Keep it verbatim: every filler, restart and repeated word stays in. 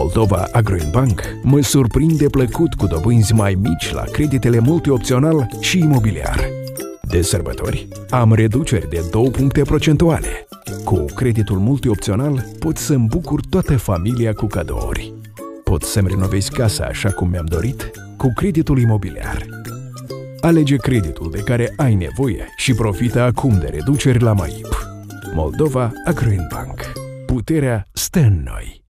Moldova Agroinbank mă surprinde plăcut cu dobânzi mai mici la creditele multiopțional și imobiliar. De sărbători am reduceri de două puncte procentuale. Cu creditul multiopțional pot să-mi bucur toată familia cu cadouri. Pot să-mi renovez casa așa cum mi-am dorit cu creditul imobiliar. Alege creditul de care ai nevoie și profită acum de reduceri la M A I P. Moldova Agroinbank. Puterea stă în noi.